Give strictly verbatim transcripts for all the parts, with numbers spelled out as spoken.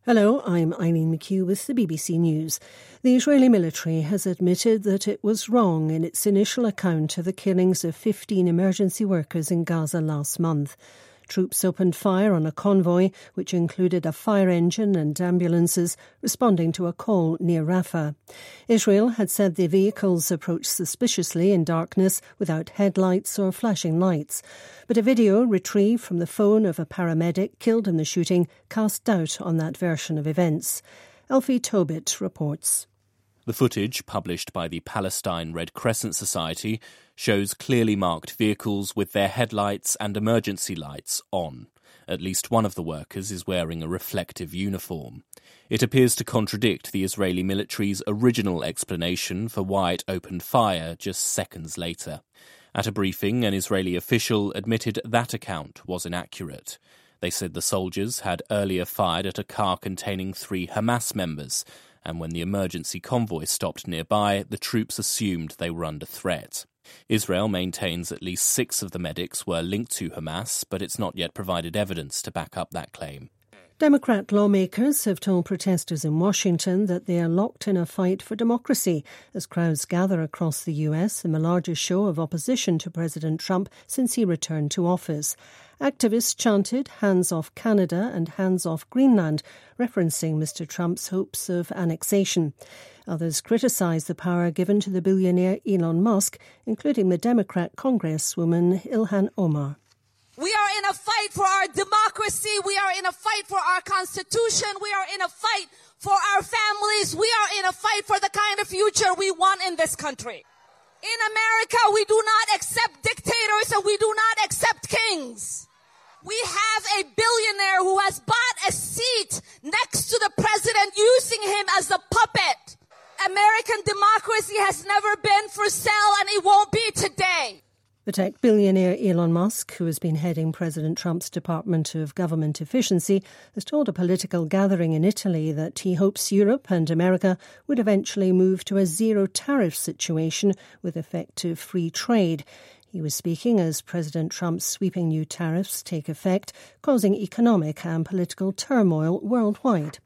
Hello, I'm Eileen McHugh with the B B C News. The Israeli military has admitted that it was wrong in its initial account of the killings of fifteen emergency workers in Gaza last month. Troops opened fire on a convoy, which included a fire engine and ambulances, responding to a call near Rafah. Israel had said the vehicles approached suspiciously in darkness without headlights or flashing lights. But a video retrieved from the phone of a paramedic killed in the shooting cast doubt on that version of events. Elfie Tobit reports. The footage, published by the Palestine Red Crescent Society, shows clearly marked vehicles with their headlights and emergency lights on. At least one of the workers is wearing a reflective uniform. It appears to contradict the Israeli military's original explanation for why it opened fire just seconds later. At a briefing, an Israeli official admitted that account was inaccurate. They said the soldiers had earlier fired at a car containing three Hamas members, and when the emergency convoy stopped nearby, the troops assumed they were under threat. Israel maintains at least six of the medics were linked to Hamas, but it's not yet provided evidence to back up that claim. Democrat lawmakers have told protesters in Washington that they are locked in a fight for democracy as crowds gather across the U S in the largest show of opposition to President Trump since he returned to office. Activists chanted "Hands off Canada" and "Hands off Greenland," referencing Mister Trump's hopes of annexation. Others criticised the power given to the billionaire Elon Musk, including the Democrat Congresswoman Ilhan Omar. We are in a fight for our democracy. We are in a fight for our Constitution. We are in a fight for our families. We are in a fight for the kind of future we want in this country. In America, we do not accept dictators and we do not accept kings. We have a billionaire who has bought a seat next to the president, using him as a puppet. American democracy has never been for sale, and it won't be today. The tech billionaire Elon Musk, who has been heading President Trump's Department of Government Efficiency, has told a political gathering in Italy that he hopes Europe and America would eventually move to a zero-tariff situation with effective free trade. He was speaking as President Trump's sweeping new tariffs take effect, causing economic and political turmoil worldwide.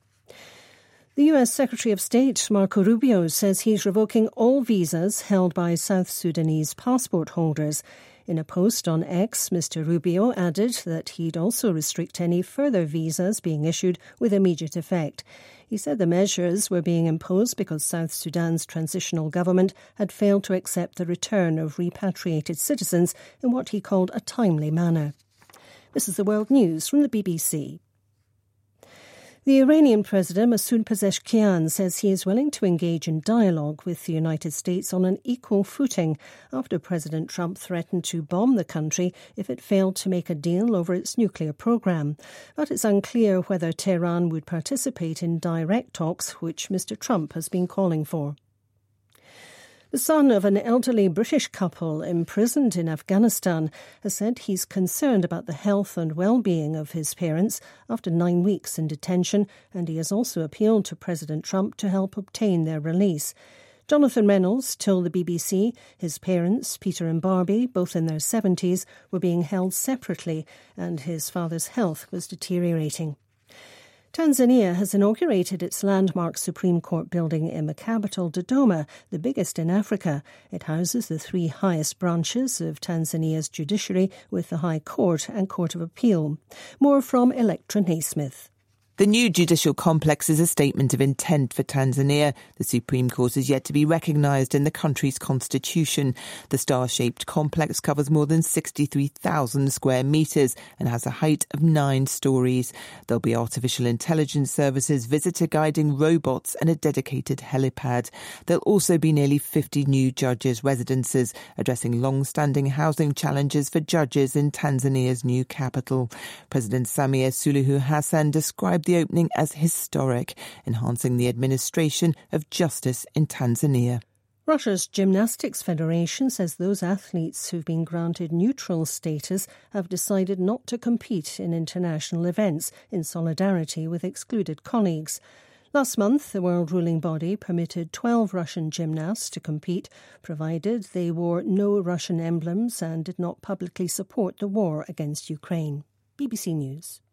The U S Secretary of State, Marco Rubio, says he's revoking all visas held by South Sudanese passport holders. In a post on X, Mister Rubio added that he'd also restrict any further visas being issued with immediate effect. He said the measures were being imposed because South Sudan's transitional government had failed to accept the return of repatriated citizens in what he called a timely manner. This is the World News from the B B C. The Iranian President Masoud Pezeshkian says he is willing to engage in dialogue with the United States on an equal footing after President Trump threatened to bomb the country if it failed to make a deal over its nuclear program. But it's unclear whether Tehran would participate in direct talks, which Mister Trump has been calling for. The son of an elderly British couple imprisoned in Afghanistan has said he's concerned about the health and well-being of his parents after nine weeks in detention, and he has also appealed to President Trump to help obtain their release. Jonathan Reynolds told the B B C his parents, Peter and Barbie, both in their seventies, were being held separately and his father's health was deteriorating. Tanzania has inaugurated its landmark Supreme Court building in the capital, Dodoma, the biggest in Africa. It houses the three highest branches of Tanzania's judiciary with the High Court and Court of Appeal. More from Electra Naismith. The new judicial complex is a statement of intent for Tanzania. The Supreme Court is yet to be recognised in the country's constitution. The star-shaped complex covers more than sixty-three thousand square metres and has a height of nine storeys. There'll be artificial intelligence services, visitor guiding robots and a dedicated helipad. There'll also be nearly fifty new judges' residences, addressing long-standing housing challenges for judges in Tanzania's new capital. President Samia Suluhu Hassan described the opening as historic, enhancing the administration of justice in Tanzania. Russia's Gymnastics Federation says those athletes who've been granted neutral status have decided not to compete in international events in solidarity with excluded colleagues. Last month, the world ruling body permitted twelve Russian gymnasts to compete, provided they wore no Russian emblems and did not publicly support the war against Ukraine. B B C News.